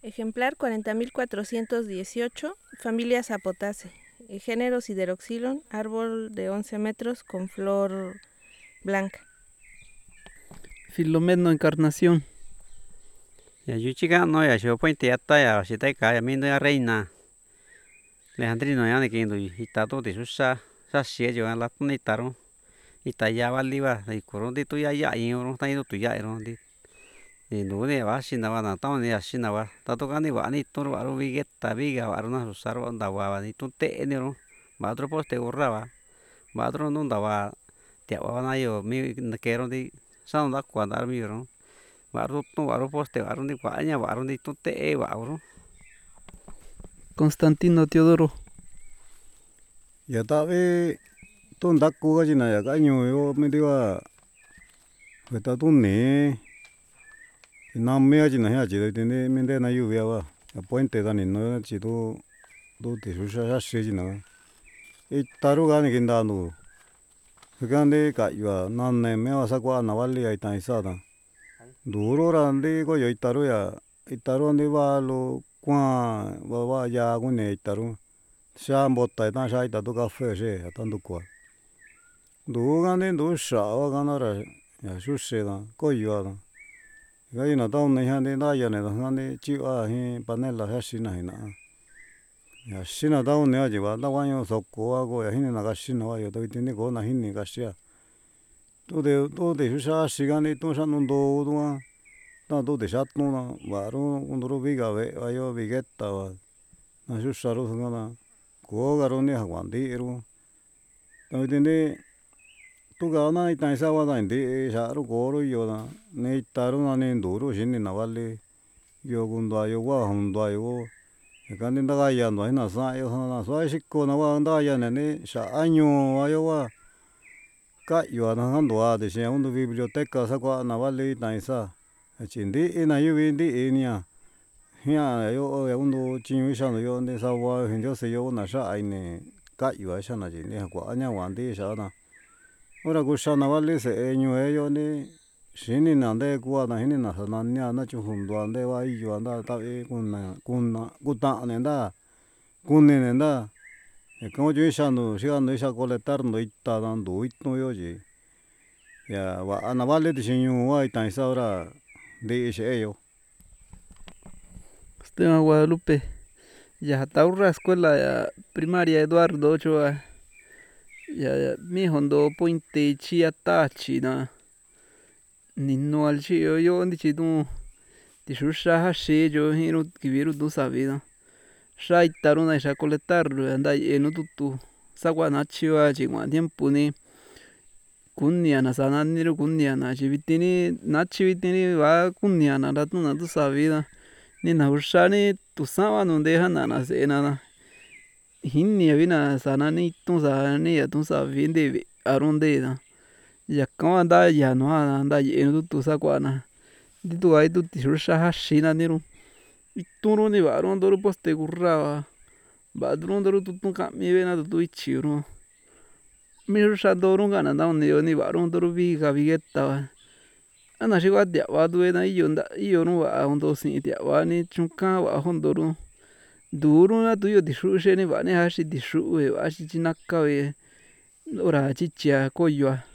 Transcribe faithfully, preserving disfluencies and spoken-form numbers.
Ejemplar cuarenta mil cuatrocientos dieciocho, familia Zapotaceae. Eh, Género Sideroxylon, árbol de once metros con flor blanca. Filomeno Encarnación. Ya yuchiga no ya yo puente ya ta ya si ta ka ya mindo ya reina. Leandrino ya ne kindo itato de susa sa sie yo la ni taro. Ita ya vali va de koro de tu ya ya y oro ta ido tu ya ero di. Ni no de va si na va na ta ni ya si na va. Ta to ka ni va ni toro aro vigeta viga aro na susaro anda va ni tu te ni ro. Va otro poste gorra va. Va otro no anda va. Te va na yo mi kero di sa onda cuadar mi ro. Baru tu baru poste baru ni kuanya baru ni tu te baru. Constantino Teodoro. Ya ta ve tu ndaku ga jina ya ka ñu yo me diwa ta tu ne na me ga jina ya ji de ne me de na yu ya wa puente da ni no ji do do de su sha sha shi jina e taru ga ni kinda no ga ne ka yu na ne me wa sa kwa na wa li ai ta sa da duro ra de ko yo taru ya taru ne wa lo kwa wa wa ya ku ne taru xa bota ta xa ta tu café xe ta ndu kwa ndu ga ne ndu xa wa ga na ra ya xu xe da ko yu da ga ina ta ne ha ne da ya ne da ha ne chi a hi panela ha xi na hi na ya xi na ta ne a ji ba ta wa yo so ko a ko ya hi na ga xi na wa yo to ti ni ko na hi ni ga xi a tu de tu de xu xa xi ga ne tu xa nu ndo tu a ta tu de xa tu na va ro ndu ro vi ga ve a yo vigueta va na xu xa ro ga na ko ga ro ne ha wa ndi ro ta ti ne tu ga na ita sa wa da ndi xa ro ko ro yo da ne ta ro na ne ndu ro xi ni na va le yo gun da yo wa hun da yo ga ne da ga ya no na sa yo na sa xi ko na wa da ya ne ne xa año wa yo wa ka yu na han do a de xe un biblioteca sa kwa na va le ta sa chi ndi na yu vi ndi ni a jia yo un do chi yu xa no yo ne sa wa yo se yo na xa ai ne ka yu a xa na ji ne kwa ña wa ndi xa na ora ku xa na va le se ñu e yo ne xi ni na nde ku a na hi ni na na nia na chu jun do nde va yu anda ta e ku na ku na ku ta ne nda ku ne ne nda e ko ju xa no xi a no xa colectar no ita da ndu itu yo ji ya va na va le xi ñu wa ita sa ora ndi xe yo. Esteban Guadalupe. Ya ta urra escuela ya primaria Eduardo Ochoa. Ya ya mi hondo puente chi ata chi na ni no al chi yo yo ndi chi tu ti xu xa ha xe yo hi ro ki vi ro tu sa vi da xa ita ro na xa colectar nda e no tu tu sa gua na chi va chi gua tiempo ni kunia na sa na ni ro kunia na chi viti ni na chi viti ni va kunia na nda tu na tu sa vi da ni na uxa ni tusan va no nde ja na na s'e na na jini vi na sa na ni tu sa ni ya tu sa vi nde vi aro nde da ya kan nda ya no a nda ye tu tu sa kua na ndi tu ai tu ti xu xa ja xi na ni ro itu ro ni va ro ndo ro poste kurra va va ro ndo ro tu tu ka mi ve na tu tu ichi ro mi ro xa ndo ro ga na nda ni yo ni va ro ndo ro viga vigueta va a na xi gua tia va tu ve na iyo nda iyo ro va ndo si tia va ni chukan va jondo ro ndu ro na tu yo ti xru xe ni va ni a xi ti xru ve va xi chi na ka ve ora chi chia ko yua.